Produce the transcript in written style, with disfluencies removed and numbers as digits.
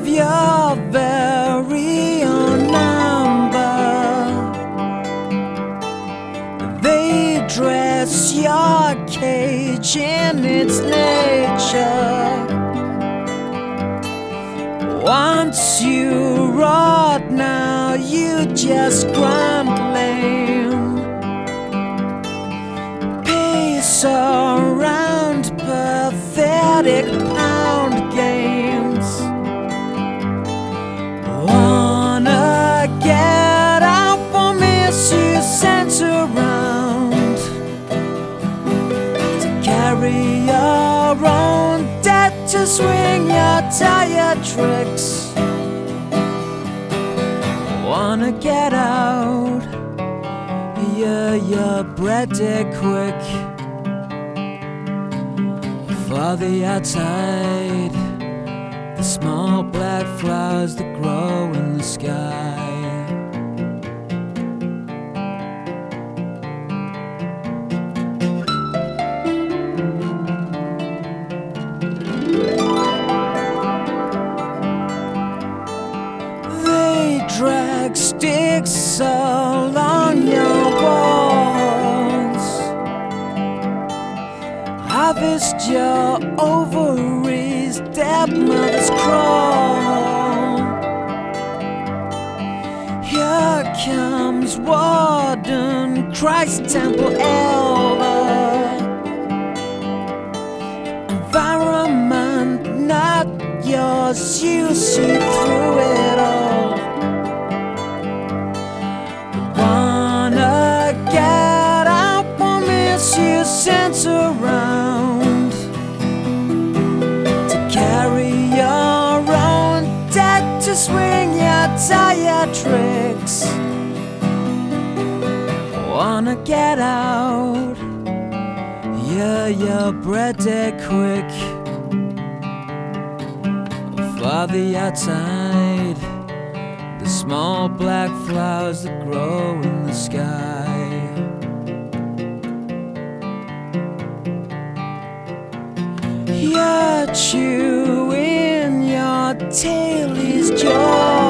have your very own number. They dress your cage in its nature. Once you rot, now you just grumbling. Pace around pathetic pound games. Wanna get out for misuse sent around to carry your own debt, to swing your tired tricks. Wanna get out, yeah, your bread dead quick. For the outside, the small black flowers that grow in the sky. They drag sticks along your walls, harvest your ovaries, stepmother's crawl. Here comes Warden, Christ Temple elder. Environment not yours, you see through it all. Wanna get out for misuse sent around to carry your own debt, to swing your tired tricks. Wanna get out, yeah, your bread dead quick. For the outside, the small black flowers that grow in the sky. You're chewing your tail is jaw.